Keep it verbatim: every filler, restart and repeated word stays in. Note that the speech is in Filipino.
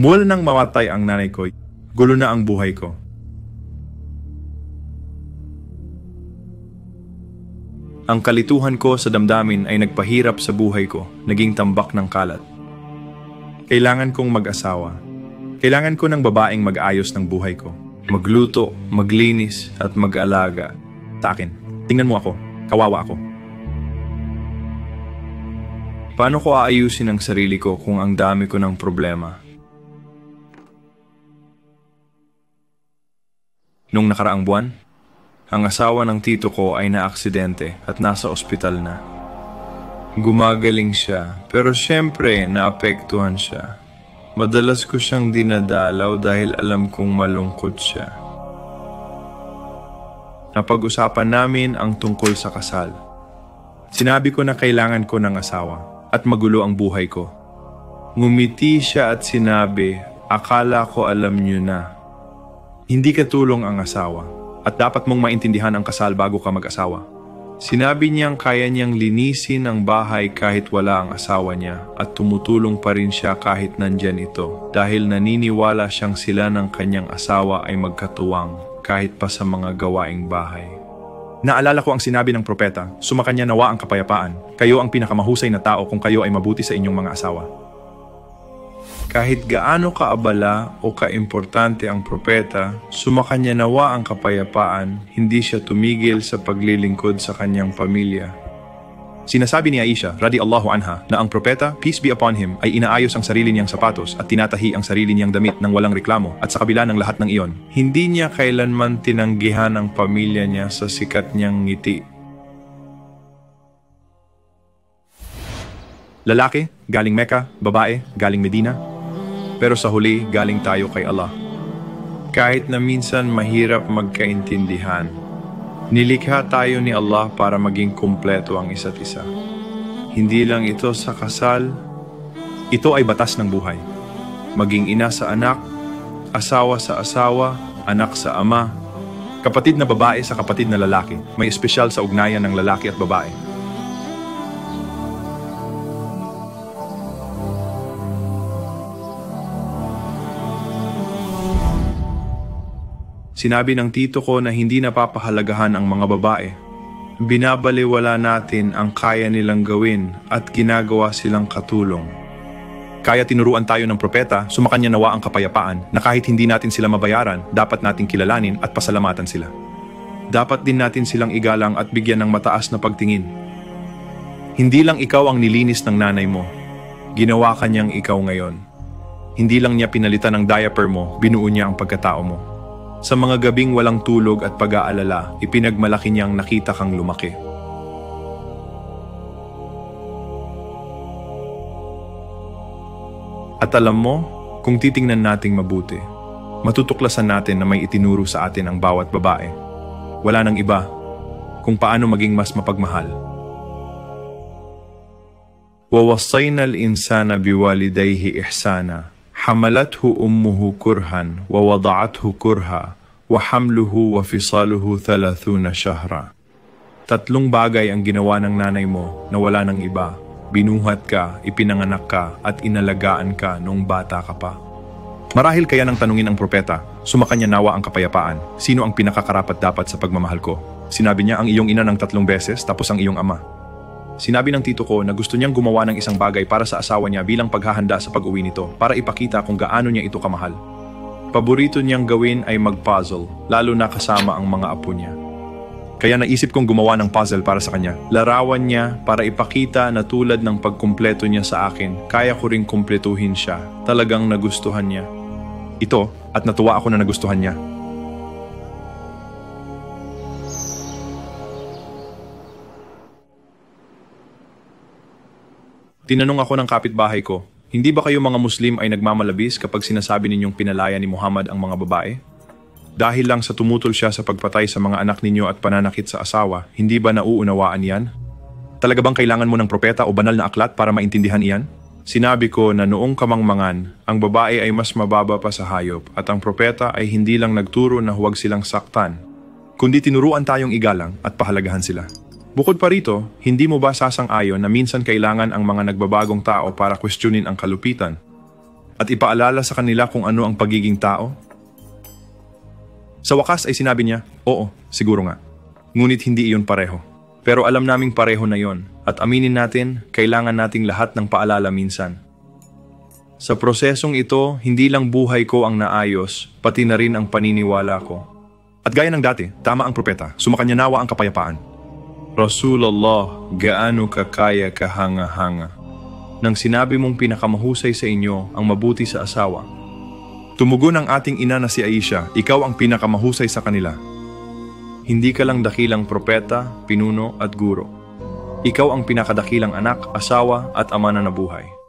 Mula nang mamatay ang nanay ko, gulo na ang buhay ko. Ang kalituhan ko sa damdamin ay nagpahirap sa buhay ko, naging tambak ng kalat. Kailangan kong mag-asawa. Kailangan ko ng babaeng mag-ayos ng buhay ko. Magluto, maglinis, at mag-alaga. Sa akin, tingnan mo ako, kawawa ako. Paano ko aayusin ang sarili ko kung ang dami ko ng problema? Nung nakaraang buwan, ang asawa ng tito ko ay naaksidente at nasa ospital na. Gumagaling siya, pero syempre naapektuhan siya. Madalas ko siyang dinadalaw dahil alam kong malungkot siya. Napag-usapan namin ang tungkol sa kasal. Sinabi ko na kailangan ko ng asawa at magulo ang buhay ko. Ngumiti siya at sinabi, akala ko alam niyo na. Hindi katulong ang asawa. At dapat mong maintindihan ang kasal bago ka mag-asawa. Sinabi niyang kaya niyang linisin ang bahay kahit wala ang asawa niya at tumutulong pa rin siya kahit nandyan ito dahil naniniwala siyang sila ng kanyang asawa ay magkatuwang kahit pa sa mga gawaing bahay. Naalala ko ang sinabi ng propeta, sumakanya nawa ang kapayapaan. Kayo ang pinakamahusay na tao kung kayo ay mabuti sa inyong mga asawa. Kahit gaano kaabala o kaimportante ang propeta, sumakanya nawa ang kapayapaan, hindi siya tumigil sa paglilingkod sa kanyang pamilya. Sinasabi ni Aisha, radiyallahu anha, na ang propeta, peace be upon him, ay inaayos ang sarili niyang sapatos at tinatahi ang sarili niyang damit ng walang reklamo at sa kabila ng lahat ng iyon, hindi niya kailanman tinanggihan ang pamilya niya sa sikat niyang ngiti. Lalaki, galing Mecca, babae, galing Medina. Pero sa huli, galing tayo kay Allah. Kahit na minsan mahirap magkaintindihan, nilikha tayo ni Allah para maging kumpleto ang isa't isa. Hindi lang ito sa kasal, ito ay batas ng buhay. Maging ina sa anak, asawa sa asawa, anak sa ama, kapatid na babae sa kapatid na lalaki. May espesyal sa ugnayan ng lalaki at babae. Sinabi ng tito ko na hindi napapahalagahan ang mga babae. Binabaliwala natin ang kaya nilang gawin at ginagawa silang katulong. Kaya tinuruan tayo ng propeta, sumakanya nawa ang kapayapaan na kahit hindi natin sila mabayaran, dapat nating kilalanin at pasalamatan sila. Dapat din natin silang igalang at bigyan ng mataas na pagtingin. Hindi lang ikaw ang nilinis ng nanay mo, ginawa kanyang ikaw ngayon. Hindi lang niya pinalitan ng diaper mo, binuo niya ang pagkatao mo. Sa mga gabing walang tulog at pag-aalala, ipinagmalaki niyang nakita kang lumaki. At alam mo, kung titingnan nating mabuti, matutuklasan natin na may itinuro sa atin ang bawat babae. Wala nang iba kung paano maging mas mapagmahal. وَوَصَّيْنَا الْإِنسَانَ بِوَالِدَيْهِ إِحْسَانًا حملته أمه كرها ووضعته كرها وحمله وفصاله ثلاثون شهرا. Tatlong bagay ang ginawa ng nanay mo na wala ng iba. Binuhat ka, ipinanganak ka, at inalagaan ka noong bata ka pa. Marahil kaya nang tanungin ang propeta, sumakanya nawa ang kapayapaan. Sino ang pinakakarapat dapat sa pagmamahal ko? Sinabi niya ang iyong ina ng tatlong beses tapos ang iyong ama. Sinabi ng tito ko na gusto niyang gumawa ng isang bagay para sa asawa niya bilang paghahanda sa pag-uwi nito para ipakita kung gaano niya ito kamahal. Paborito niyang gawin ay mag-puzzle, lalo na kasama ang mga apo niya. Kaya naisip kong gumawa ng puzzle para sa kanya. Larawan niya para ipakita na tulad ng pagkumpleto niya sa akin, kaya ko ring kumpletuhin siya. Talagang nagustuhan niya ito at natuwa ako na nagustuhan niya. Tinanong ako ng kapitbahay ko, hindi ba kayo mga Muslim ay nagmamalabis kapag sinasabi ninyong pinalaya ni Muhammad ang mga babae? Dahil lang sa tumutol siya sa pagpatay sa mga anak ninyo at pananakit sa asawa, hindi ba nauunawaan yan? Talaga bang kailangan mo ng propeta o banal na aklat para maintindihan iyan? Sinabi ko na noong kamangmangan, ang babae ay mas mababa pa sa hayop at ang propeta ay hindi lang nagturo na huwag silang saktan, kundi tinuruan tayong igalang at pahalagahan sila. Bukod pa rito, hindi mo ba sasang-ayon na minsan kailangan ang mga nagbabagong tao para questionin ang kalupitan? at ipaalala sa kanila kung ano ang pagiging tao? Sa wakas ay sinabi niya, oo, siguro nga. Ngunit hindi iyon pareho. Pero alam naming pareho na yon, at aminin natin, kailangan nating lahat ng paalala minsan. Sa prosesong ito, hindi lang buhay ko ang naayos, pati na rin ang paniniwala ko. At gaya ng dati, tama ang propeta, sumakanya nawa ang kapayapaan. Rasulullah, gaano ka kaya kahanga-hanga? Nang sinabi mong pinakamahusay sa inyo ang mabuti sa asawa. Tumugon ang ating ina na si Aisha, ikaw ang pinakamahusay sa kanila. Hindi ka lang dakilang propeta, pinuno at guro. Ikaw ang pinakadakilang anak, asawa at ama na nabuhay.